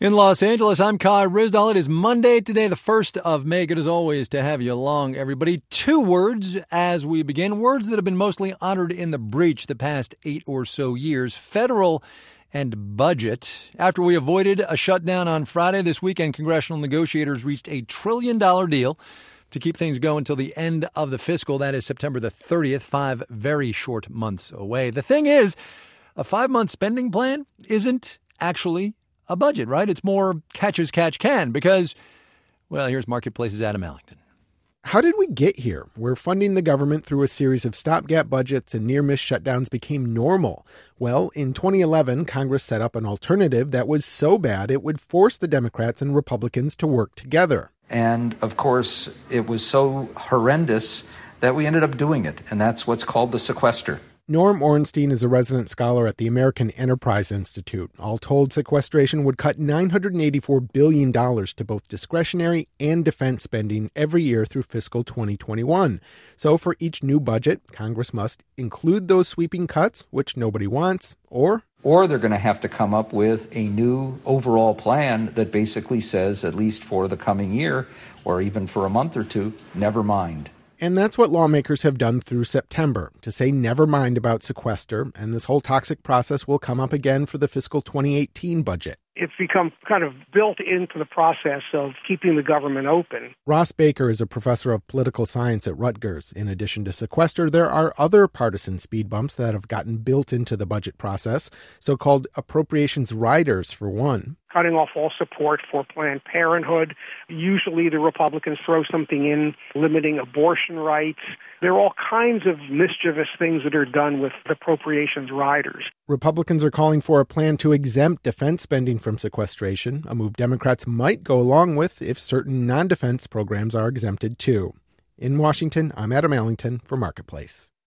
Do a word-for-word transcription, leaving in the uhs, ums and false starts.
In Los Angeles, I'm Kai Ryssdal. It is Monday today, the first of May. Good as always to have you along, everybody. Two words as we begin, words that have been mostly honored in the breach the past eight or so years, federal and budget. After we avoided a shutdown on Friday, this weekend, congressional negotiators reached a trillion dollar deal to keep things going until the end of the fiscal. That is September the thirtieth, five very short months away. The thing is, a five-month spending plan isn't actually a budget, right? It's more catch as catch can because, well, here's Marketplace's Adam Allington. How did we get here, where funding the government through a series of stopgap budgets and near-miss shutdowns became normal? Well, in twenty eleven, Congress set up an alternative that was so bad it would force the Democrats and Republicans to work together. And, of course, it was so horrendous that we ended up doing it, and that's what's called the sequester. Norm Ornstein is a resident scholar at the American Enterprise Institute. All told, sequestration would cut nine hundred eighty-four billion dollars to both discretionary and defense spending every year through fiscal twenty twenty-one. So for each new budget, Congress must include those sweeping cuts, which nobody wants, or... Or they're going to have to come up with a new overall plan that basically says, at least for the coming year, or even for a month or two, never mind. And that's what lawmakers have done through September, to say never mind about sequester, and this whole toxic process will come up again for the fiscal twenty eighteen budget. It's become kind of built into the process of keeping the government open. Ross Baker is a professor of political science at Rutgers. In addition to sequester, there are other partisan speed bumps that have gotten built into the budget process, so-called appropriations riders, for one. Cutting off all support for Planned Parenthood. Usually the Republicans throw something in limiting abortion rights. There are all kinds of mischievous things that are done with appropriations riders. Republicans are calling for a plan to exempt defense spending from sequestration, a move Democrats might go along with if certain non-defense programs are exempted too. In Washington, I'm Adam Allington for Marketplace.